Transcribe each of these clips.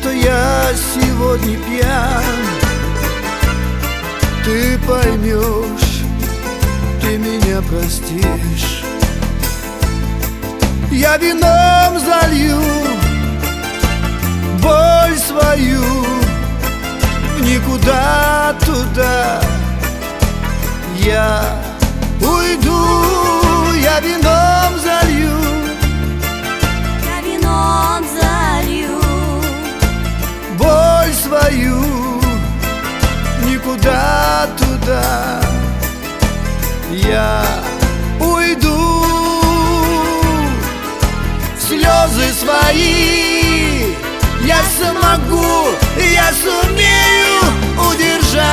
что я сегодня пьян. Ты поймешь, ты меня простишь. Я вином залью боль свою в никуда туда. Я уйду, я вином залью. Я вином залью Боль свою никуда туда. Я уйду. Слезы свои я смогу, я сумею удержать.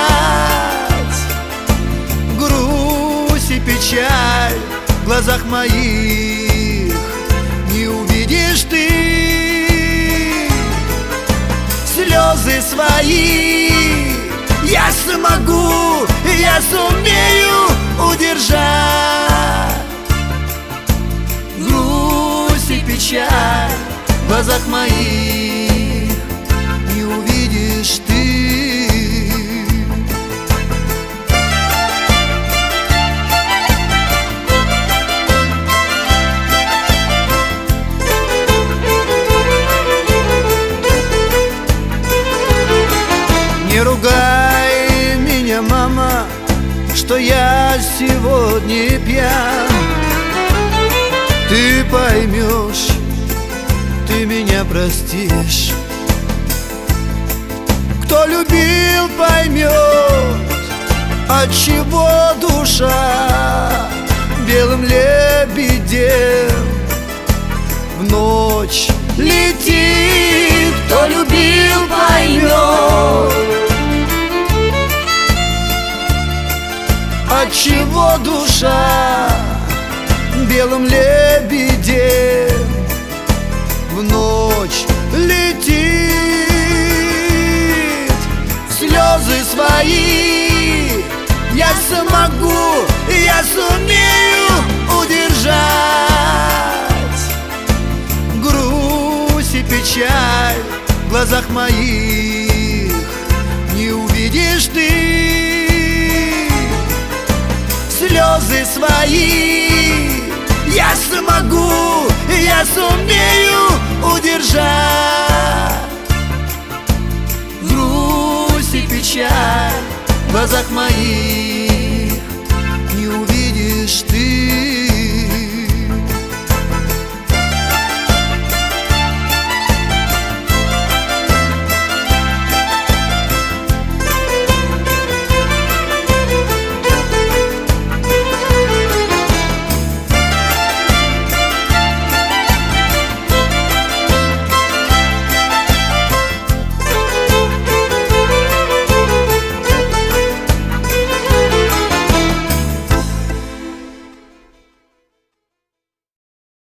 Грусть и печаль в глазах моих не увидишь ты. Слезы свои я смогу, я сумею удержать. Грусть и печаль в глазах моих не увидишь ты. Не ругай меня, мама, что я сегодня пьян. Ты поймешь, ты меня простишь. Кто любил, поймет, отчего душа белым лебедем в ночь летит. Кто любил, поймет, отчего душа белым лебедем в ночь летит. Слезы свои я смогу, я сумею удержать. Грусть и печаль в глазах моих не увидишь ты. Слезы свои я смогу, я сумею удержать. Грусть и печаль в глазах моих